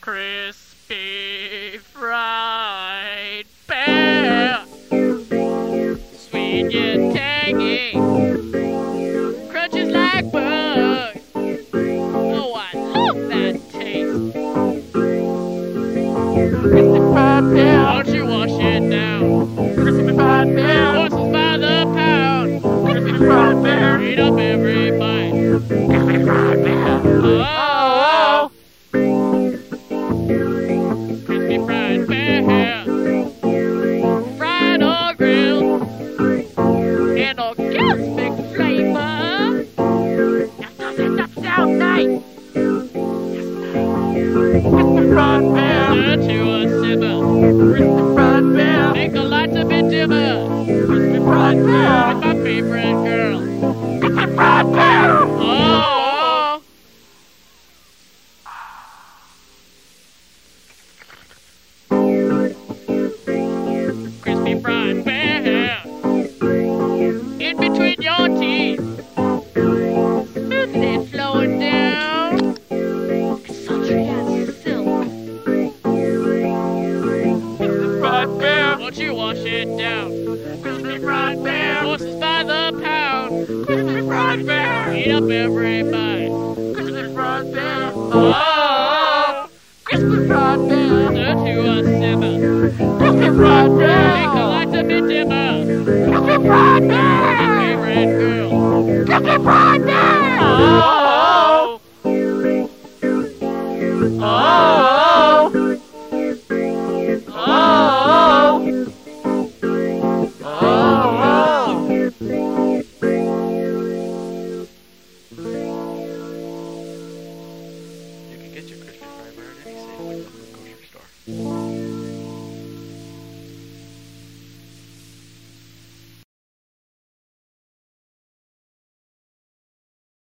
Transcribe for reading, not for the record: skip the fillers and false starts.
crispy fried bear. Sweet yet tangy, crunches like bugs. Oh, I love that taste. Crispy fried bear, won't you wash it down? Crispy fried bear, horses by the pound. Crispy fried bear, eat up every bite. Crispy fried bear, oh. Crispy fried bear, fried or grilled, and orgasmic flavor. Doesn't that sound nice? Crispy fried bear, stir to a simmer. Crispy fried bear, make the lights a bit dimmer. Crispy fried bear, with my favorite girl. Crispy fried bear, oh. Crispy fried bear, in between your teeth, smoothly flowing down, sultry as silk. Crispy fried bear, won't you wash it down? Crispy fried bear, horses by the pound. Crispy fried bear, eat up every bite. Crispy fried bear, oh. Crispy fried bear, stir to a simmer. Crispy fried bear, make the lights a bit dimmer. Crispy fried bear, my favorite girl. Crispy fried bear, oh. Oh. Oh. Oh. You can get your